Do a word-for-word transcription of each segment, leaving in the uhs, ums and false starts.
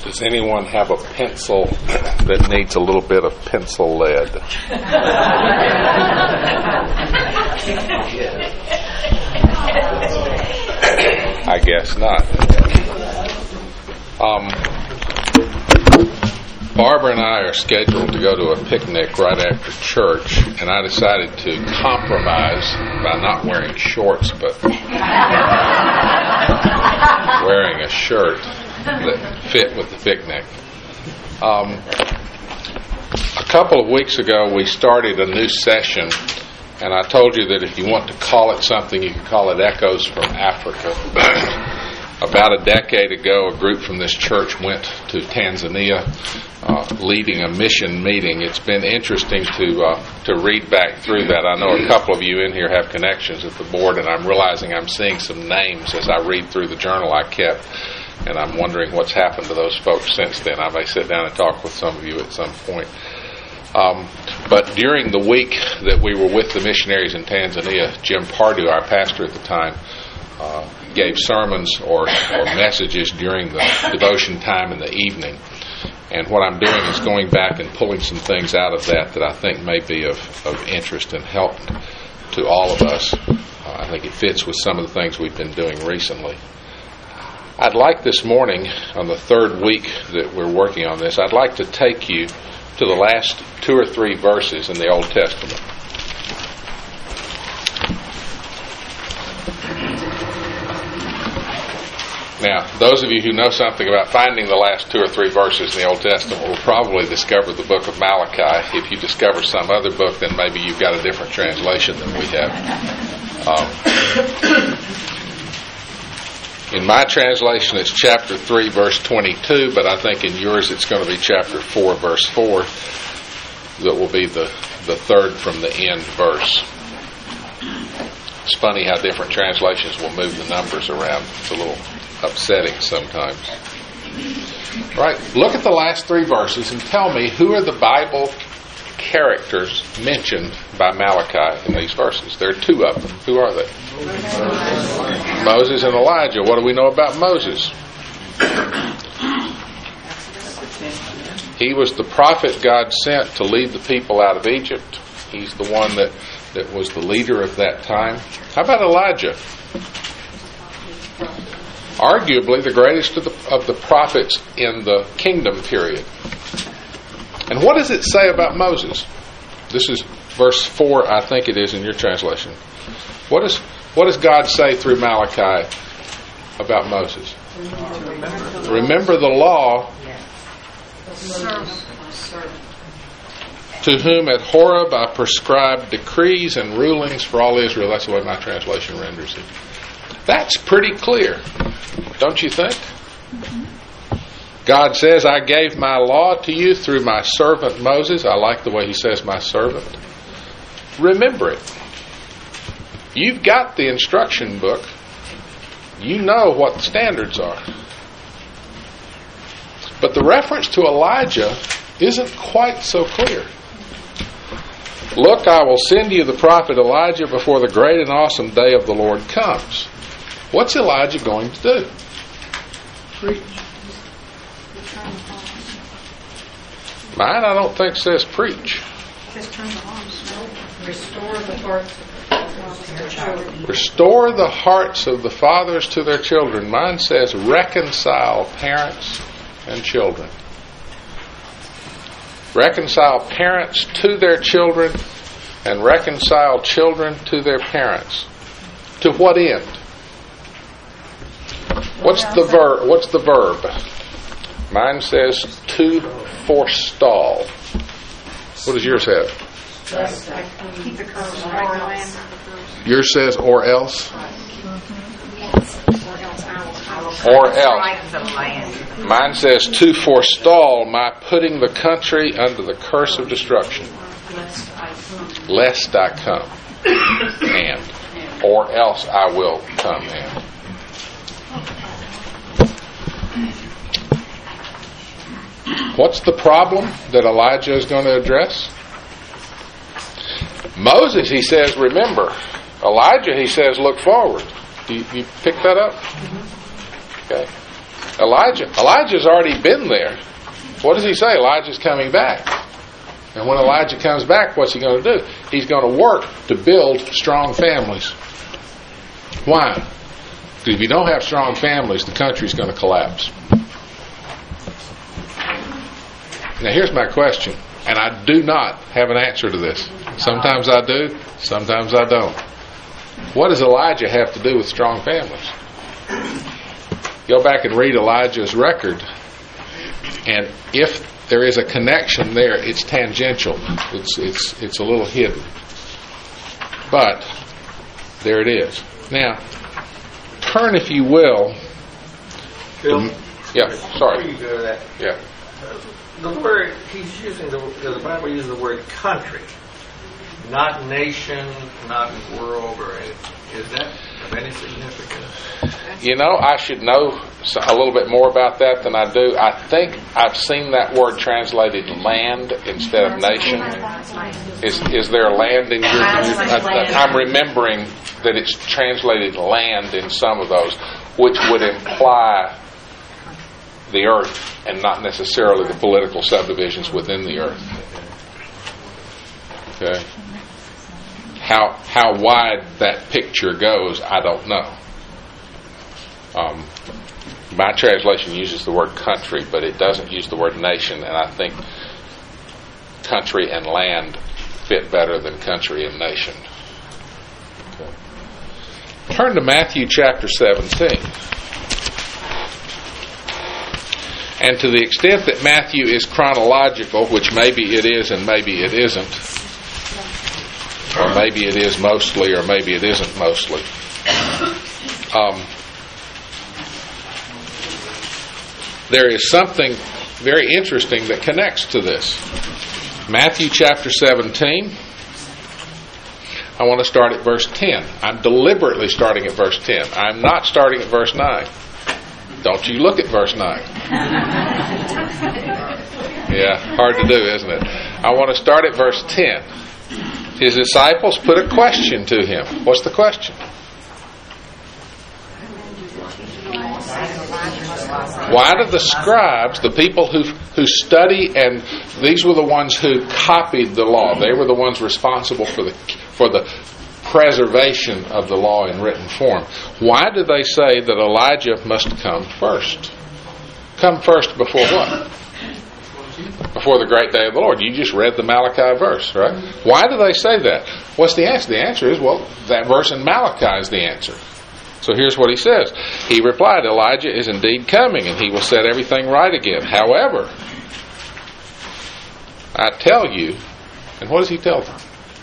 Does anyone have a pencil that needs a little bit of pencil lead? I guess not. Um, Barbara and I are scheduled to go to a picnic right after church, and I decided to compromise by not wearing shorts, but wearing a shirt that fit with the picnic. Um, a couple of weeks ago, we started a new session, and I told you that if you want to call it something, you can call it Echoes from Africa. About a decade ago, a group from this church went to Tanzania, uh, leading a mission meeting. It's been interesting to uh, to read back through that. I know a couple of you in here have connections at the board, and I'm realizing I'm seeing some names as I read through the journal I kept, and I'm wondering what's happened to those folks since then. I may sit down and talk with some of you at some point. Um, but during the week that we were with the missionaries in Tanzania, Jim Pardue, our pastor at the time, uh, gave sermons or, or messages during the devotion time in the evening. And what I'm doing is going back and pulling some things out of that that I think may be of, of interest and help to all of us. Uh, I think it fits with some of the things we've been doing recently. I'd like this morning, on the third week that we're working on this, I'd like to take you to the last two or three verses in the Old Testament. Now, those of you who know something about finding the last two or three verses in the Old Testament will probably discover the book of Malachi. If you discover some other book, then maybe you've got a different translation than we have. Um, in my translation, it's chapter three, verse twenty-two, but I think in yours it's going to be chapter four, verse four, that will be the, the third from the end verse. It's funny how different translations will move the numbers around. It's a little upsetting sometimes. Right, look at the last three verses and tell me who are the Bible characters mentioned by Malachi in these verses. There are two of them. Who are they? Moses and Elijah. What do we know about Moses? He was the prophet God sent to lead the people out of Egypt. He's the one that, that was the leader of that time. How about Elijah? Arguably the greatest of the, of the prophets in the kingdom period. And what does it say about Moses? This is verse four, I think it is in your translation. What is what does God say through Malachi about Moses? Remember, Remember the law, to whom at Horeb I prescribed decrees and rulings for all Israel. That's the way my translation renders it. That's pretty clear, don't you think? God says, I gave my law to you through my servant Moses. I like the way he says my servant. Remember it. You've got the instruction book. You know what the standards are. But the reference to Elijah isn't quite so clear. Look, I will send you the prophet Elijah before the great and awesome day of the Lord comes. What's Elijah going to do? Preach. Mine, I don't think says preach. Restore the hearts of their children. Restore the hearts of the fathers to their children. Mine says reconcile parents and children. Reconcile parents to their children and reconcile children to their parents. To what end? What's the verb? What's the verb? Mine says to forestall. What does yours have? Yours says or else? Or else. Mine says to forestall my putting the country under the curse of destruction, lest I come and, or else I will come and. What's the problem that Elijah is going to address? Moses, he says, remember. Elijah, he says, look forward. Do you, you pick that up? Okay. Elijah, Elijah's already been there. What does he say? Elijah's coming back. And when Elijah comes back, what's he going to do? He's going to work to build strong families. Why? Because if you don't have strong families, the country's going to collapse. Now here's my question, and I do not have an answer to this. Sometimes I do, sometimes I don't. What does Elijah have to do with strong families? Go back and read Elijah's record, and if there is a connection there, it's tangential. It's it's it's a little hidden. But there it is. Now, turn, if you will. Bill, to, yeah, sorry. Before you go to that, Yeah. the word he's using, the, the Bible uses the word country, not nation, not world, or anything. Is that of any significance? You know, I should know a little bit more about that than I do. I think I've seen that word translated land instead of nation. Is is there land in your? I, I'm remembering that it's translated land in some of those, which would imply the earth and not necessarily the political subdivisions within the earth. Okay. How how wide that picture goes, I don't know. Um, my translation uses the word country, but it doesn't use the word nation, and I think country and land fit better than country and nation. Okay. Turn to Matthew chapter seventeen. And to the extent that Matthew is chronological, which maybe it is and maybe it isn't, or maybe it is mostly, or maybe it isn't mostly. Um, there is something very interesting that connects to this. Matthew chapter seventeen. I want to start at verse ten. I'm deliberately starting at verse ten. I'm not starting at verse nine. Don't you look at verse nine. Yeah, hard to do, isn't it? I want to start at verse ten. His disciples put a question to him. What's the question? Why do the scribes, the people who who study, and these were the ones who copied the law. They were the ones responsible for the for the preservation of the law in written form. Why do they say that Elijah must come first? Come first before what? Before the great day of the Lord. You just read the Malachi verse, right? Why do they say that? What's the answer? The answer is, well, that verse in Malachi is the answer. So here's what he says. He replied, Elijah is indeed coming, and he will set everything right again. However, I tell you, and what does he tell them?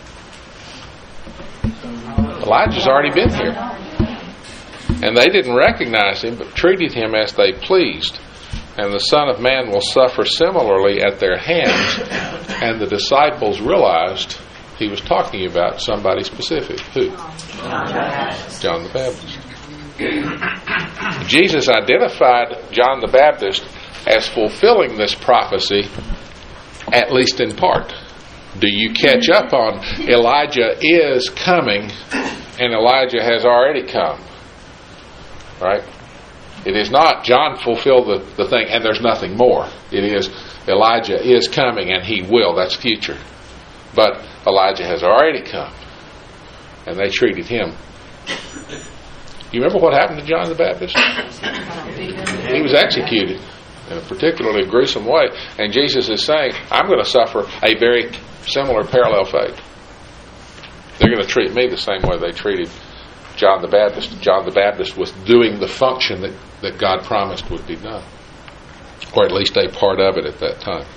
Elijah's already been here. And they didn't recognize him, but treated him as they pleased. And the Son of Man will suffer similarly at their hands. And the disciples realized he was talking about somebody specific. Who? John the Baptist. Jesus identified John the Baptist as fulfilling this prophecy, at least in part. Do you catch up on Elijah is coming, and Elijah has already come? Right? It is not John fulfilled the, the thing and there's nothing more. It is Elijah is coming and he will. That's future. But Elijah has already come, and they treated him. You remember what happened to John the Baptist? He was executed in a particularly gruesome way. And Jesus is saying, I'm going to suffer a very similar parallel fate. They're going to treat me the same way they treated John the Baptist. John the Baptist was doing the function that, that God promised would be done. Or at least a part of it at that time.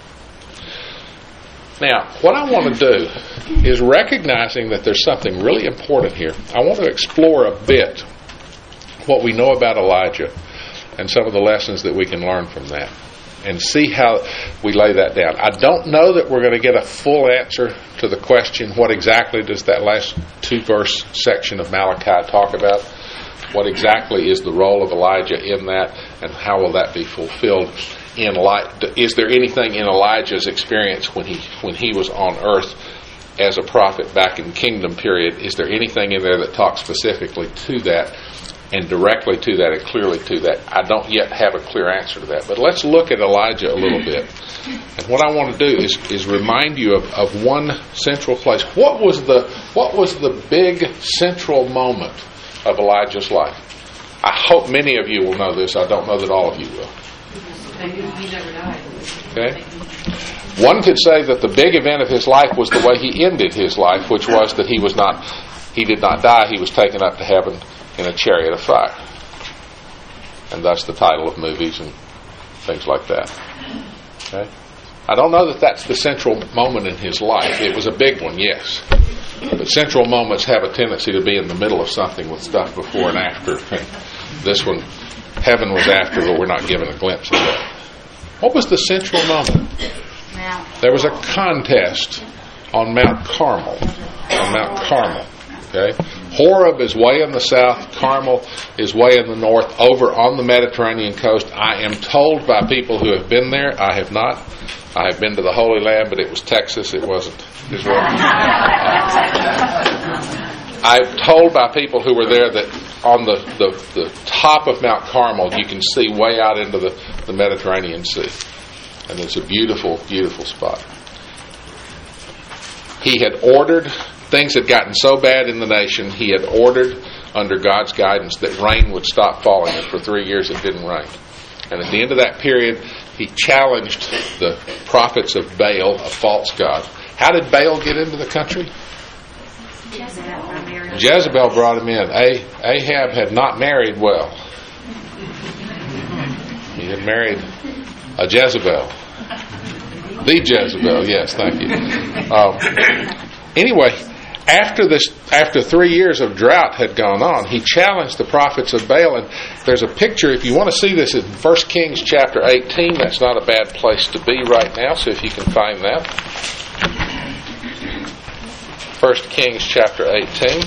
Now, what I want to do is, recognizing that there's something really important here, I want to explore a bit what we know about Elijah and some of the lessons that we can learn from that, and see how we lay that down. I don't know that we're going to get a full answer to the question, what exactly does that last two-verse section of Malachi talk about? What exactly is the role of Elijah in that, and how will that be fulfilled in light? Is there anything in Elijah's experience when he when he was on earth as a prophet back in kingdom period? Is there anything in there that talks specifically to that? and directly to that and clearly to that. I don't yet have a clear answer to that. But let's look at Elijah a little bit. And what I want to do is, is remind you of, of one central place. What was the what was the big central moment of Elijah's life? I hope many of you will know this. I don't know that all of you will. He never died. Okay? One could say that the big event of his life was the way he ended his life, which was that he was not, he did not die. He was taken up to heaven in a chariot of fire, and thus the title of movies and things like that. Okay? I don't know that that's the central moment in his life. It was a big one, yes, but central moments have a tendency to be in the middle of something with stuff before and after. And this one, heaven was after, but we're not given a glimpse of that. What was the central moment? There was a contest on Mount Carmel. On Mount Carmel. Okay? Horeb is way in the south. Carmel is way in the north, over on the Mediterranean coast. I am told by people who have been there. I have not. I have been to the Holy Land, but it was Texas. It wasn't Israel. I'm told by people who were there that on the, the, the top of Mount Carmel, you can see way out into the, the Mediterranean Sea. And it's a beautiful, beautiful spot. He had ordered, things had gotten so bad in the nation, he had ordered under God's guidance that rain would stop falling, and for three years it didn't rain. And at the end of that period, he challenged the prophets of Baal, a false god. How did Baal get into the country? Jezebel brought him in. Ahab had not married well. He had married a Jezebel. The Jezebel, yes, thank you. Um, anyway, after this, after three years of drought had gone on, he challenged the prophets of Baal. And there's a picture, if you want to see this, in First Kings chapter eighteen. That's not a bad place to be right now, so if you can find that. First Kings chapter eighteen.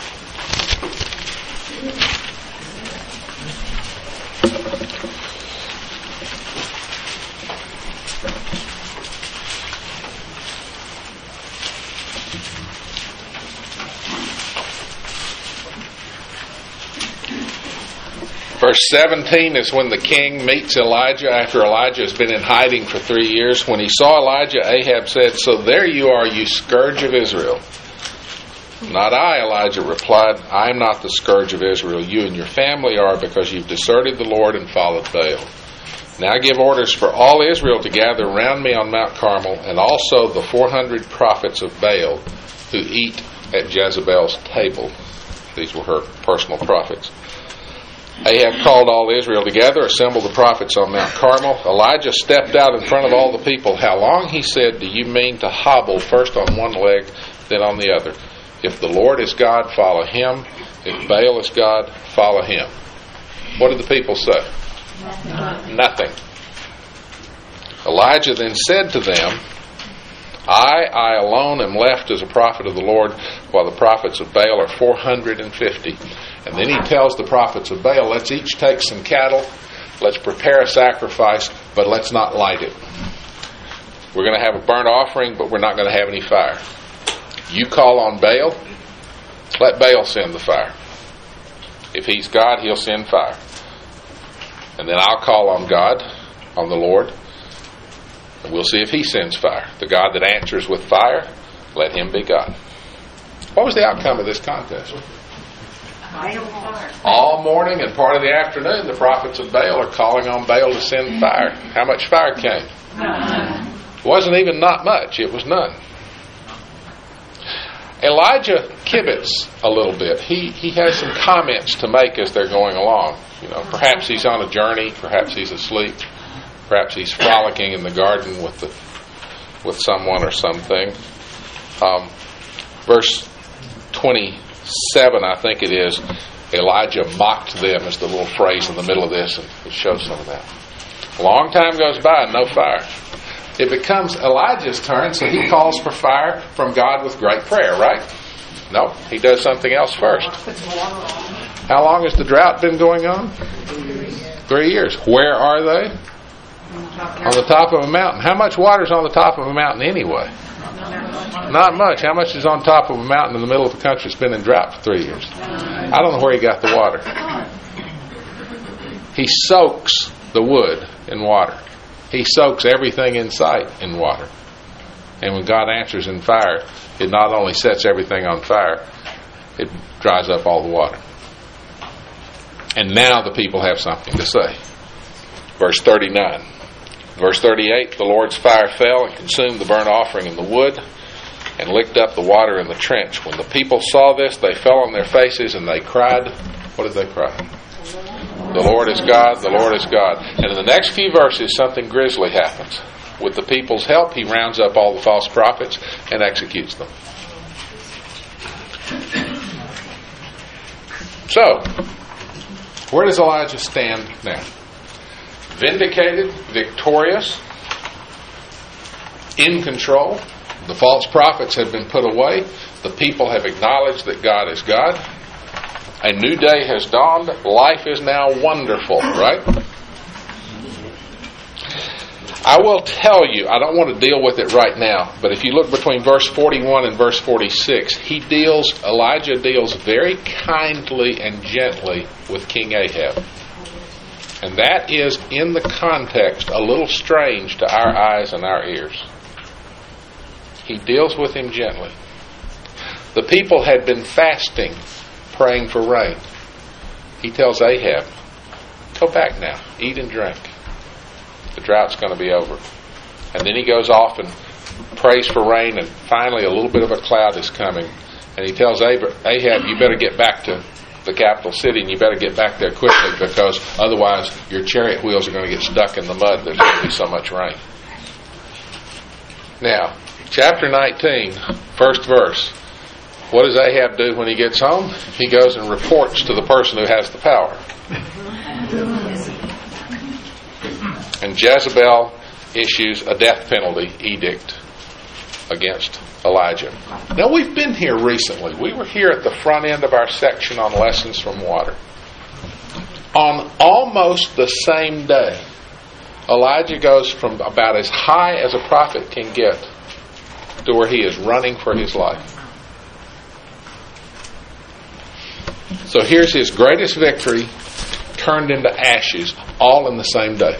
Verse seventeen is when the king meets Elijah after Elijah has been in hiding for three years. When he saw Elijah, Ahab said, "So there you are, you scourge of Israel." "Not I," Elijah replied. "I am not the scourge of Israel. You and your family are, because you've deserted the Lord and followed Baal. Now give orders for all Israel to gather around me on Mount Carmel, and also the four hundred prophets of Baal who eat at Jezebel's table." These were her personal prophets. Ahab called all Israel together, assembled the prophets on Mount Carmel. Elijah stepped out in front of all the people. "How long," he said, "do you mean to hobble first on one leg, then on the other? If the Lord is God, follow him. If Baal is God, follow him." What did the people say? Nothing. Elijah then said to them, I, I alone am left as a prophet of the Lord, while the prophets of Baal are four hundred fifty. And then he tells the prophets of Baal, let's each take some cattle, let's prepare a sacrifice, but let's not light it. We're going to have a burnt offering, but we're not going to have any fire. You call on Baal, let Baal send the fire. If he's God, he'll send fire. And then I'll call on God, on the Lord, and we'll see if he sends fire. The God that answers with fire, let him be God. What was the outcome of this contest? All morning and part of the afternoon, the prophets of Baal are calling on Baal to send fire. How much fire came? None. It wasn't even not much. It was none. Elijah kibitz a little bit. He he has some comments to make as they're going along. You know, perhaps he's on a journey. Perhaps he's asleep. Perhaps he's frolicking in the garden with the with someone or something. Um, verse twenty-seven, I think it is, Elijah mocked them, is the little phrase in the middle of this, and it shows some of that. A long time goes by and no fire. It becomes Elijah's turn, so he calls for fire from God with great prayer, right? No, he does something else first. How long has the drought been going on? Three years. Where are they? On the top of a mountain. How much water is on the top of a mountain anyway? Not much. How much is on top of a mountain in the middle of a country that's been in drought for three years? I don't know where he got the water. He soaks the wood in water. He soaks everything in sight in water. And when God answers in fire, it not only sets everything on fire, it dries up all the water. And now the people have something to say. Verse thirty-nine. Verse thirty-eight, the Lord's fire fell and consumed the burnt offering and the wood and licked up the water in the trench. When the people saw this, they fell on their faces and they cried. What did they cry? The Lord is God, the Lord is God. And in the next few verses, something grisly happens. With the people's help, he rounds up all the false prophets and executes them. So, where does Elijah stand now? Vindicated, victorious, in control. The false prophets have been put away. The people have acknowledged that God is God. A new day has dawned. Life is now wonderful, right? I will tell you, I don't want to deal with it right now, but if you look between verse forty-one and verse forty-six, he deals, Elijah deals very kindly and gently with King Ahab. And that is, in the context, a little strange to our eyes and our ears. He deals with him gently. The people had been fasting, praying for rain. He tells Ahab, go back now, eat and drink. The drought's going to be over. And then he goes off and prays for rain, and finally a little bit of a cloud is coming. And he tells Ahab, you better get back to the capital city, and you better get back there quickly, because otherwise your chariot wheels are going to get stuck in the mud. There's going to be so much rain. Now, chapter nineteen, first verse. What does Ahab do when he gets home? He goes and reports to the person who has the power. And Jezebel issues a death penalty edict against Elijah. Now, we've been here recently. We were here at the front end of our section on lessons from water. On almost the same day, Elijah goes from about as high as a prophet can get to where he is running for his life. So here's his greatest victory turned into ashes, all in the same day.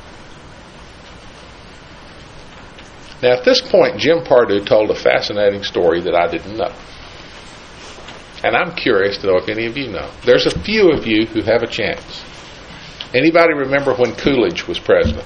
Now, at this point, Jim Pardue told a fascinating story that I didn't know. And I'm curious to know if any of you know. There's a few of you who have a chance. Anybody remember when Coolidge was president?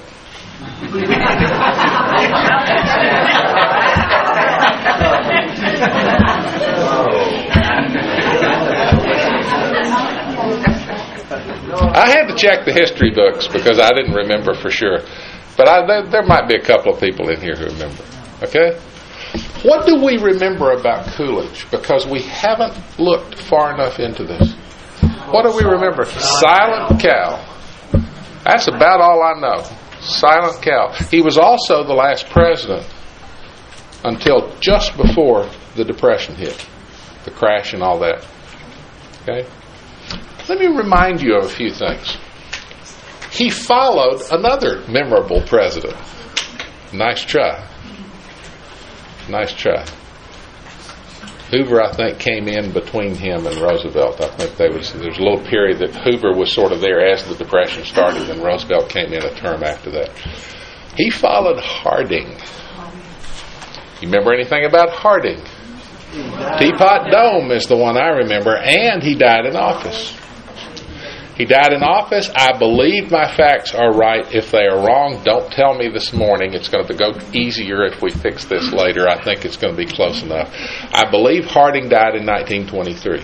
I had to check the history books because I didn't remember for sure. But I, there, there might be a couple of people in here who remember. Okay? What do we remember about Coolidge? Because we haven't looked far enough into this. What do we remember? Silent Cal. That's about all I know. Silent Cal. He was also the last president until just before the Depression hit. The crash and all that. Okay? Let me remind you of a few things. He followed another memorable president. Nice try. Nice try. Hoover, I think, came in between him and Roosevelt. I think they was, there was a little period that Hoover was sort of there as the Depression started, and Roosevelt came in a term after that. He followed Harding. You remember anything about Harding? Teapot Dome is the one I remember, and he died in office. He died in office. I believe my facts are right. If they are wrong, don't tell me this morning. It's going to go easier if we fix this later. I think it's going to be close enough. I believe Harding died in nineteen twenty-three.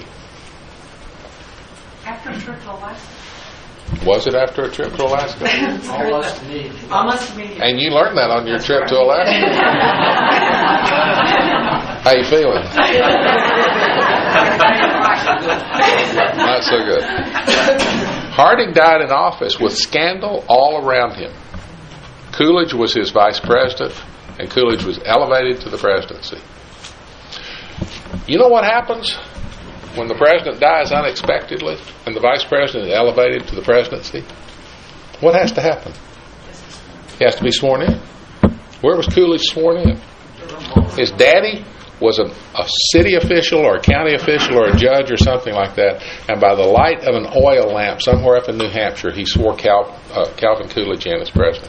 After a trip to Alaska. Was it after a trip to Alaska? Almost immediately. Almost immediately. And you learned that on your trip to Alaska? How you feeling? Not so good. Harding died in office with scandal all around him. Coolidge was his vice president, and Coolidge was elevated to the presidency. You know what happens when the president dies unexpectedly and the vice president is elevated to the presidency? What has to happen? He has to be sworn in. Where was Coolidge sworn in? His daddy was a, a city official or a county official or a judge or something like that, and by the light of an oil lamp somewhere up in New Hampshire, he swore Cal, uh, Calvin Coolidge in as president.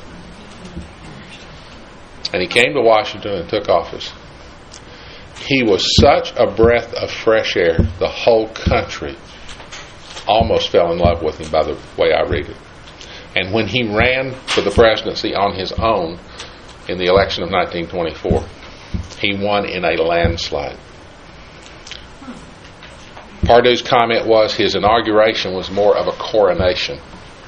And he came to Washington and took office. He was such a breath of fresh air, the whole country almost fell in love with him by the way I read it. And when he ran for the presidency on his own in the election of nineteen twenty-four, he won in a landslide. Pardue's comment was his inauguration was more of a coronation.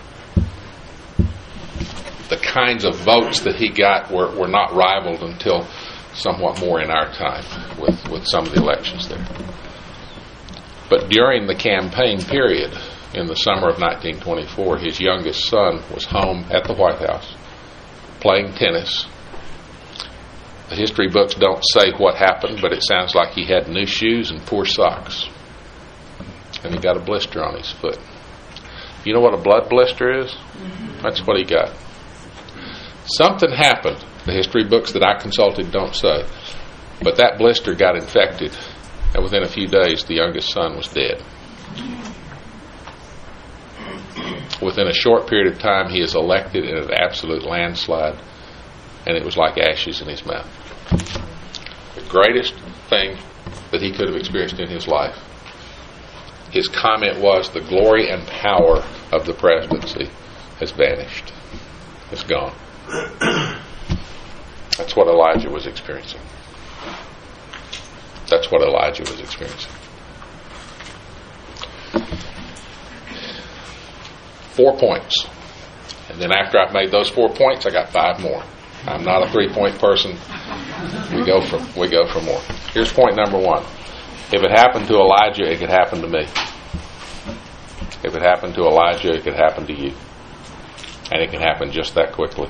The kinds of votes that he got were, were not rivaled until somewhat more in our time with, with some of the elections there. But during the campaign period in the summer of nineteen twenty-four, his youngest son was home at the White House playing tennis. The history books don't say what happened, but it sounds like he had new shoes and poor socks. And he got a blister on his foot. You know what a blood blister is? That's what he got. Something happened. The history books that I consulted don't say. But that blister got infected, and within a few days, the youngest son was dead. Within a short period of time, he is elected in an absolute landslide, and it was like ashes in his mouth. The greatest thing that he could have experienced in his life. His comment was, the glory and power of the presidency has vanished. It's gone. That's what Elijah was experiencing. That's what Elijah was experiencing. Four points. And then after I've made those four points, I got five more. I'm not a three-point person. We go for we go for more. Here's point number one. If it happened to Elijah, it could happen to me. If it happened to Elijah, it could happen to you. And it can happen just that quickly.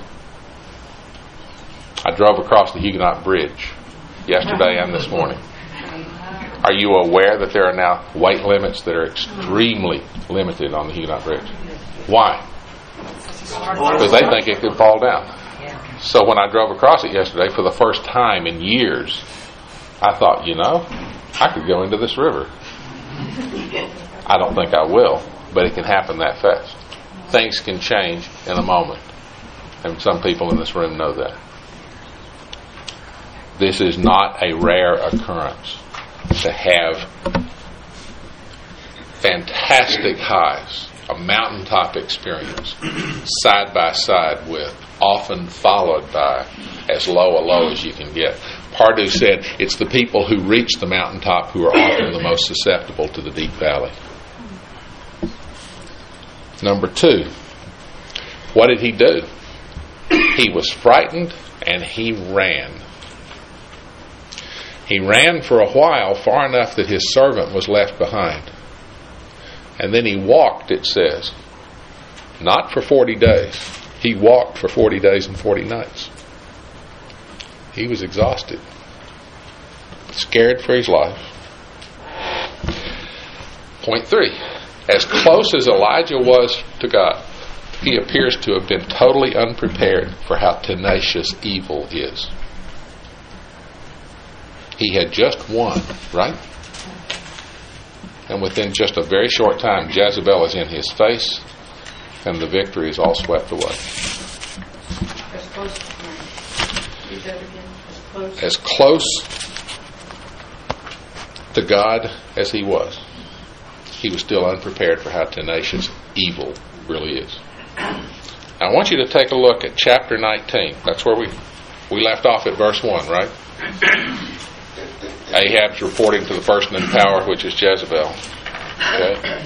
I drove across the Huguenot Bridge yesterday and this morning. Are you aware that there are now weight limits that are extremely limited on the Huguenot Bridge? Why? Because they think it could fall down. So when I drove across it yesterday for the first time in years, I thought, you know, I could go into this river. I don't think I will, but it can happen that fast. Things can change in a moment. And some people in this room know that. This is not a rare occurrence to have fantastic highs, a mountaintop experience, side by side with, often followed by as low a low as you can get. Pardue said it's the people who reach the mountaintop who are often the most susceptible to the deep valley. Number two, what did he do? He was frightened and he ran. He ran for a while, far enough that his servant was left behind. And then he walked, it says. Not for forty days. He walked for forty days and forty nights. He was exhausted. Scared for his life. Point three. As close as Elijah was to God, he appears to have been totally unprepared for how tenacious evil is. He had just won, right? And within just a very short time, Jezebel is in his face, and the victory is all swept away. As close to Read that again. As close. As close to God as he was, he was still unprepared for how tenacious evil really is. I want you to take a look at chapter nineteen. That's where we we left off at verse one, right? Ahab's reporting to the person in power, which is Jezebel. Okay.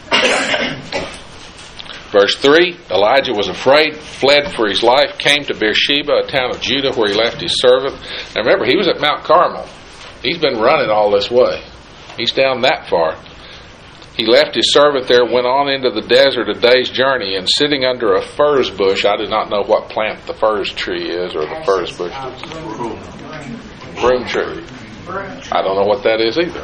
Verse three, Elijah was afraid, fled for his life, came to Beersheba, a town of Judah, where he left his servant. Now remember, he was at Mount Carmel. He's been running all this way. He's down that far. He left his servant there, went on into the desert a day's journey, and sitting under a furze bush, I do not know what plant the furze tree is, or the furze bush is. Broom tree. I don't know what that is either.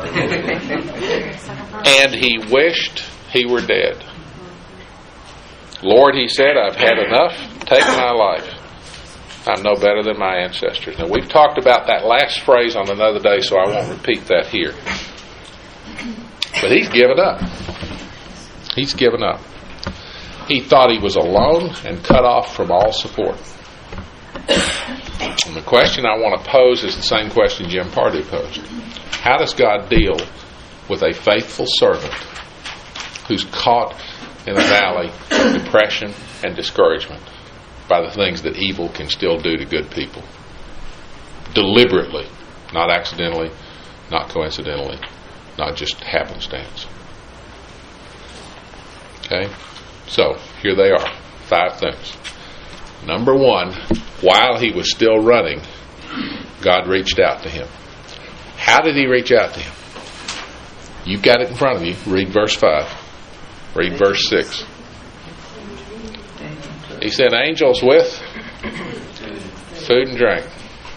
And he wished he were dead. Lord, he said, I've had enough. Take my life. I'm no better than my ancestors. Now, we've talked about that last phrase on another day, so I won't repeat that here. But he's given up. He's given up. He thought he was alone and cut off from all support. And the question I want to pose is the same question Jim Pardue posed. How does God deal with a faithful servant who's caught in a valley of depression and discouragement by the things that evil can still do to good people? Deliberately, not accidentally, not coincidentally, not just happenstance. Okay? So, here they are. Five things. Number one, while he was still running, God reached out to him. How did he reach out to him? You've got it in front of you. Read verse five. Read verse six. He sent angels with food and drink.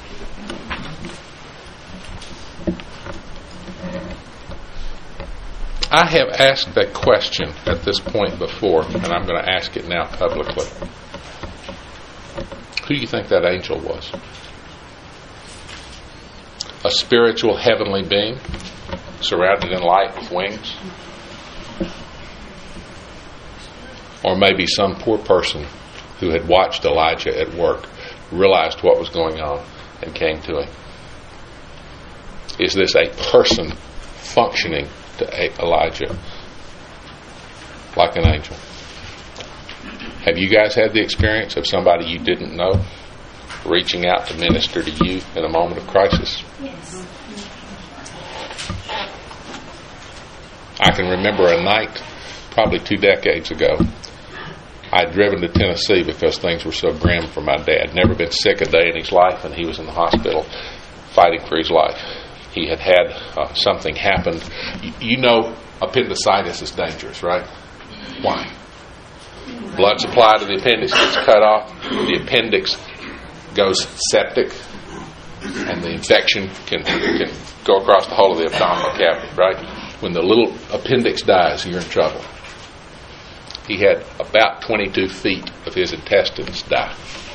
I have asked that question at this point before, and I'm going to ask it now publicly. Who do you think that angel was? A spiritual heavenly being surrounded in light with wings? Or maybe some poor person who had watched Elijah at work, realized what was going on, and came to him? Is this a person functioning to Elijah like an angel? Have you guys had the experience of somebody you didn't know reaching out to minister to you in a moment of crisis? Yes. I can remember a night probably two decades ago. I'd driven to Tennessee because things were so grim for my dad. Never been sick a day in his life, and he was in the hospital fighting for his life. He had had uh, something happen. You, you know appendicitis is dangerous, right? Why? Blood supply to the appendix gets cut off. The appendix goes septic, and the infection can, can go across the whole of the abdominal cavity, right? When the little appendix dies, you're in trouble. He had about twenty-two feet of his intestines die.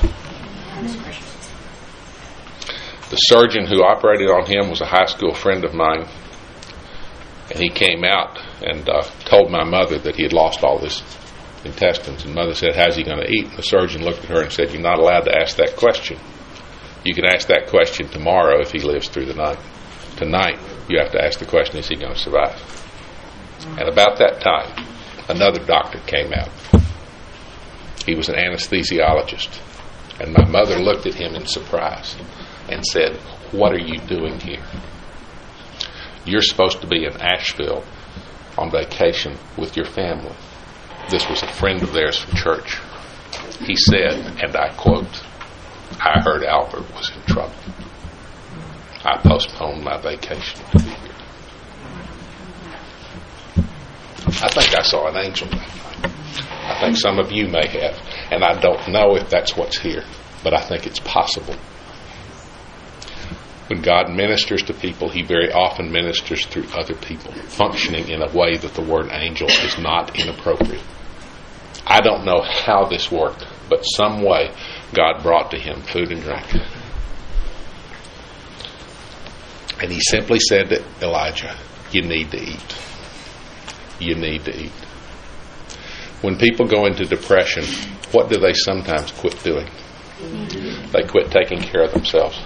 The surgeon who operated on him was a high school friend of mine, and he came out and uh, told my mother that he had lost all his intestines. And mother said, how's he going to eat? And the surgeon looked at her and said, you're not allowed to ask that question. You can ask that question tomorrow if he lives through the night. Tonight, you have to ask the question, is he going to survive? And about that time, another doctor came out. He was an anesthesiologist. And my mother looked at him in surprise and said, what are you doing here? You're supposed to be in Asheville on vacation with your family. This was a friend of theirs from church. He said, and I quote, I heard Albert was in trouble. I postponed my vacation to be here. I think I saw an angel that night. I think some of you may have. And I don't know if that's what's here, but I think it's possible. When God ministers to people, He very often ministers through other people, functioning in a way that the word angel is not inappropriate. I don't know how this worked, but some way God brought to him food and drink. And He simply said to Elijah, you need to eat. You need to eat. When people go into depression, what do they sometimes quit doing? They quit taking care of themselves.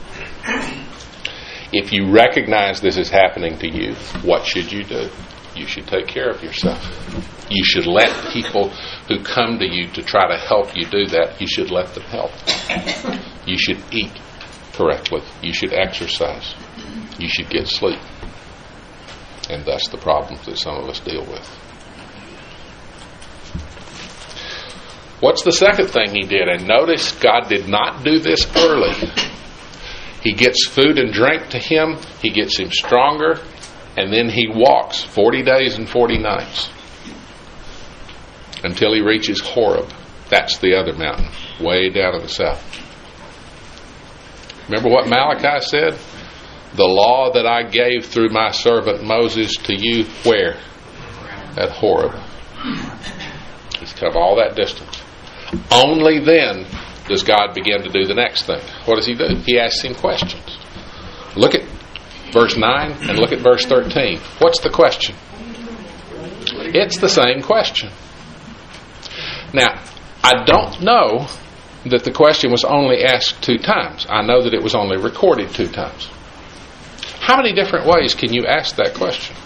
If you recognize this is happening to you, what should you do? You should take care of yourself. You should let people who come to you to try to help you do that, you should let them help. You should eat correctly. You should exercise. You should get sleep. And that's the problems that some of us deal with. What's the second thing he did? And notice God did not do this early. He gets food and drink to him. He gets him stronger. And then he walks forty days and forty nights until he reaches Horeb. That's the other mountain, way down in the south. Remember what Malachi said? The law that I gave through my servant Moses to you, where? At Horeb. He's come all that distance. Only then does God begin to do the next thing? What does he do? He asks him questions. Look at verse nine and look at verse thirteen. What's the question? It's the same question. Now, I don't know that the question was only asked two times. I know that it was only recorded two times. How many different ways can you ask that question?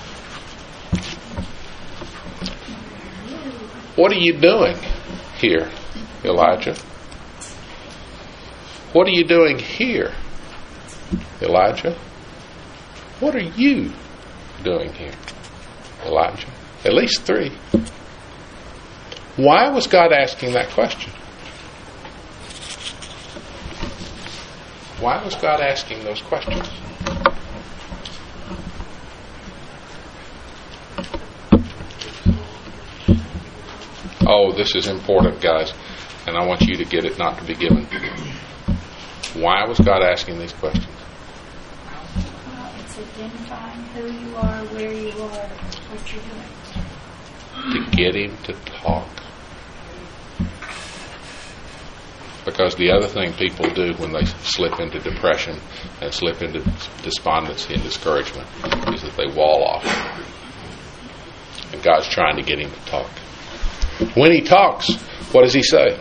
What are you doing here, Elijah? What are you doing here, Elijah? What are you doing here, Elijah? At least three. Why was God asking that question? Why was God asking those questions? Oh, this is important, guys, and I want you to get it, not to be given. Why was God asking these questions? Well, it's identifying who you are, where you are, what you're doing. To get him to talk. Because the other thing people do when they slip into depression and slip into despondency and discouragement is that they wall off. And God's trying to get him to talk. When he talks, what does he say?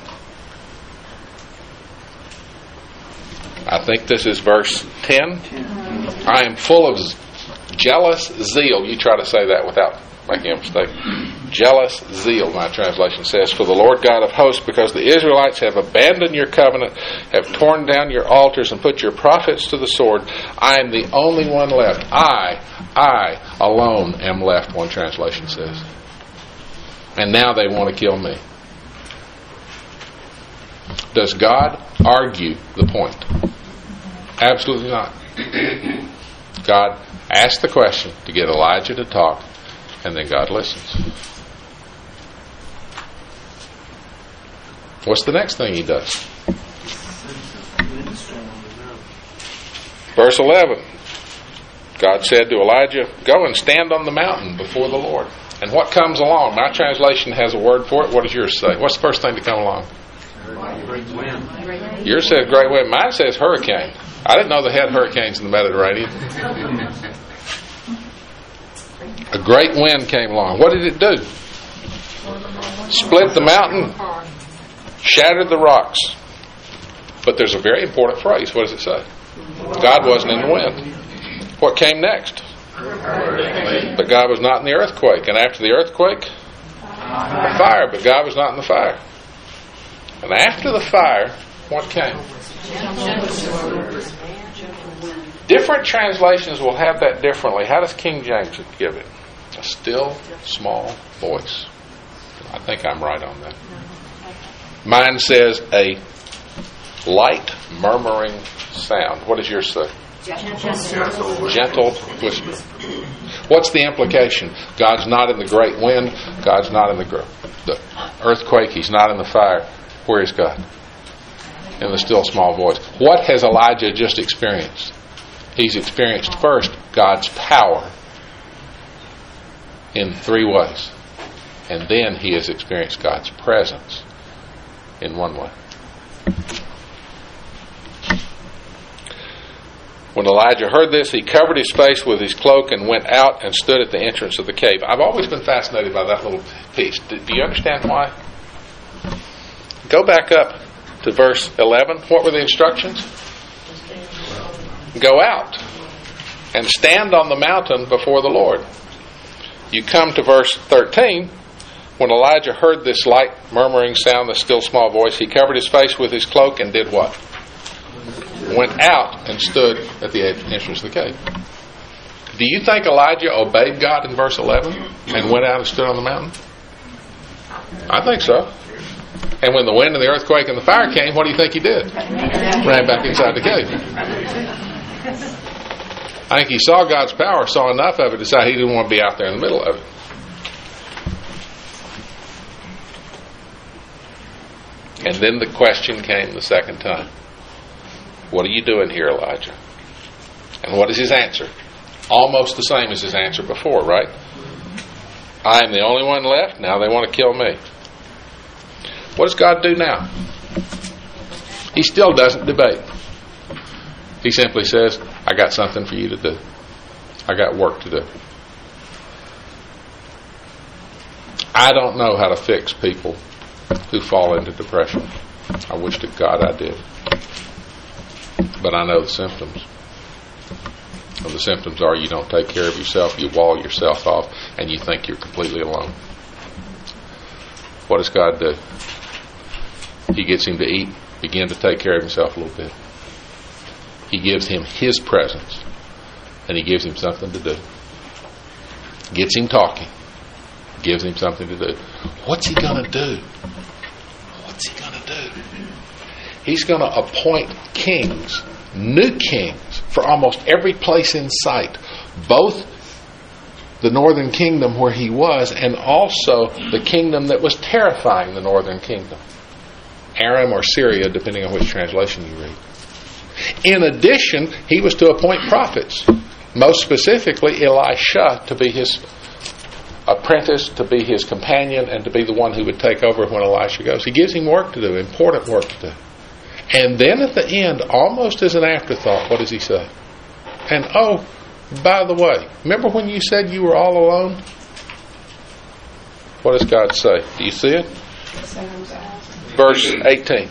I think this is verse ten. I am full of jealous zeal. You try to say that without making a mistake. Jealous zeal, my translation says, for the Lord God of hosts, because the Israelites have abandoned your covenant, have torn down your altars, and put your prophets to the sword. I am the only one left. I, I alone am left, one translation says. And now they want to kill me. Does God argue the point? Absolutely not. God asked the question to get Elijah to talk, and then God listens. What's the next thing he does? Verse eleven. God said to Elijah, go and stand on the mountain before the Lord. And what comes along? My translation has a word for it. What does yours say? What's the first thing to come along? Great wind. Yours says great wind. Mine says hurricane. I didn't know they had hurricanes in the Mediterranean. A great wind came along. What did it do? Split the mountain, shattered the rocks. But there's a very important phrase. What does it say? God wasn't in the wind. What came next? But God was not in the earthquake. And after the earthquake, the fire. But God was not in the fire. And after the fire, what came? Different translations will have that differently. How does King James give it? A still, small voice. I think I'm right on that. Mine says a light, murmuring sound. What does yours say? Gentle. Gentle whisper. What's the implication? God's not in the great wind. God's not in the, gr- the earthquake. He's not in the fire. Where is God? In the still small voice. What has Elijah just experienced? He's experienced first God's power in three ways. And then he has experienced God's presence in one way. When Elijah heard this, he covered his face with his cloak and went out and stood at the entrance of the cave. I've always been fascinated by that little piece. Do you understand why? Go back up to verse eleven. What were the instructions? Go out and stand on the mountain before the Lord. You come to verse thirteen. When Elijah heard this light murmuring sound, the still small voice, he covered his face with his cloak and did what? Went out and stood at the entrance of the cave. Do you think Elijah obeyed God in verse eleven and went out and stood on the mountain? I think so. And when the wind and the earthquake and the fire came, what do you think he did? Ran back inside the cave. I think he saw God's power, saw enough of it, decided he didn't want to be out there in the middle of it. And then the question came the second time. What are you doing here, Elijah? And what is his answer? Almost the same as his answer before, right? I am the only one left. Now they want to kill me. What does God do now? He still doesn't debate. He simply says, I got something for you to do. I got work to do. I don't know how to fix people who fall into depression. I wish to God I did. But I know the symptoms. And the symptoms are you don't take care of yourself, you wall yourself off, and you think you're completely alone. What does God do? He gets him to eat, begin to take care of himself a little bit. He gives him his presence, and he gives him something to do. Gets him talking, gives him something to do. What's he going to do? What's he going to do? He's going to appoint kings, new kings, for almost every place in sight. Both the northern kingdom where he was, and also the kingdom that was terrifying the northern kingdom. Aram or Syria, depending on which translation you read. In addition, he was to appoint prophets. Most specifically, Elisha to be his apprentice, to be his companion, and to be the one who would take over when Elisha goes. He gives him work to do, important work to do. And then at the end, almost as an afterthought, what does he say? And oh, by the way, remember when you said you were all alone? What does God say? Do you see it? Verse eighteen.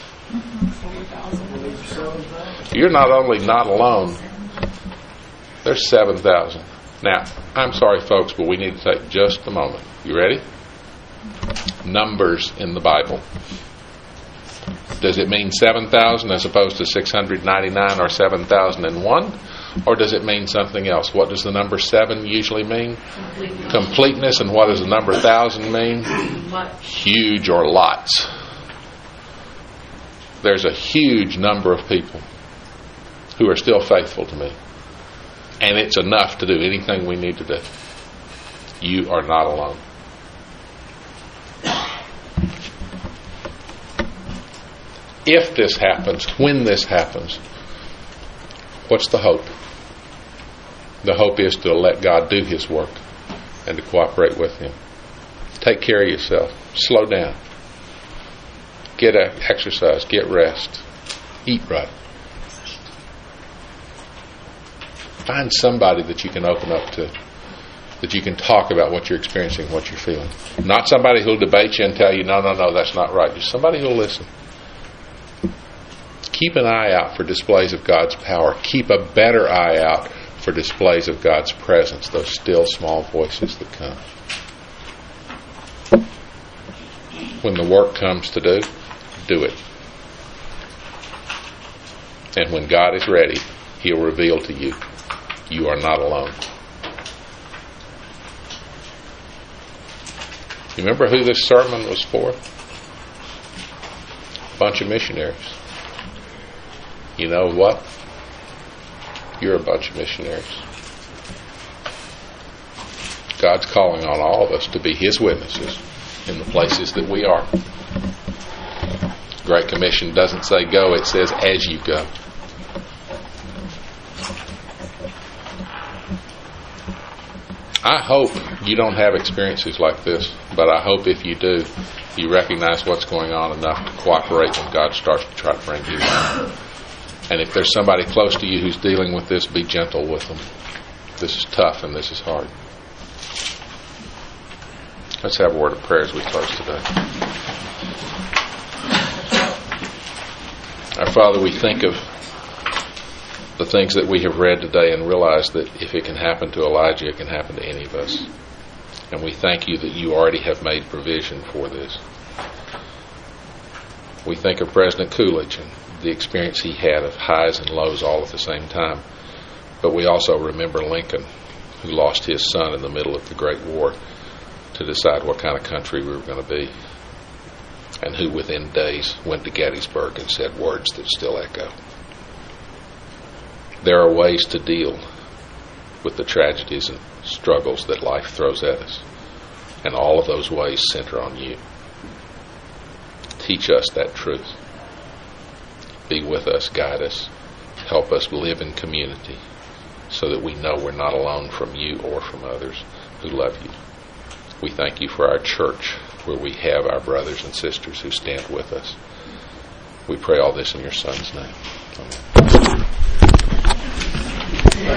You're not only not alone, there's seven thousand. Now, I'm sorry, folks, but we need to take just a moment. You ready? Numbers in the Bible. Does it mean seven thousand as opposed to six hundred ninety-nine or seven thousand one? Or does it mean something else? What does the number seven usually mean? Completeness. Completeness. And what does the number thousand mean? Much. Huge or lots. There's a huge number of people who are still faithful to me. And it's enough to do anything we need to do. You are not alone. If this happens, when this happens, what's the hope? The hope is to let God do His work and to cooperate with Him. Take care of yourself. Slow down. Get exercise. Get rest. Eat right. Find somebody that you can open up to, that you can talk about what you're experiencing, what you're feeling. Not somebody who'll debate you and tell you, no, no, no, that's not right. Just somebody who'll listen. Keep an eye out for displays of God's power. Keep a better eye out for displays of God's presence, those still small voices that come. When the work comes to do, do it. And when God is ready, He'll reveal to you, you are not alone. You remember who this sermon was for? A bunch of missionaries. You know what? You're a bunch of missionaries. God's calling on all of us to be His witnesses in the places that we are. Great Commission doesn't say go, it says as you go. I hope you don't have experiences like this, but I hope if you do, you recognize what's going on enough to cooperate when God starts to try to bring you in. And if there's somebody close to you who's dealing with this, be gentle with them. This is tough and this is hard. Let's have a word of prayer as we close today. Our Father, we think of the things that we have read today and realize that if it can happen to Elijah, it can happen to any of us. And we thank you that you already have made provision for this. We think of President Coolidge and the experience he had of highs and lows all at the same time. But we also remember Lincoln, who lost his son in the middle of the Great War to decide what kind of country we were going to be, and who within days went to Gettysburg and said words that still echo. There are ways to deal with the tragedies and struggles that life throws at us, and all of those ways center on you. Teach us that truth. Be with us, guide us, help us live in community so that we know we're not alone from you or from others who love you. We thank you for our church where we have our brothers and sisters who stand with us. We pray all this in your Son's name. Amen.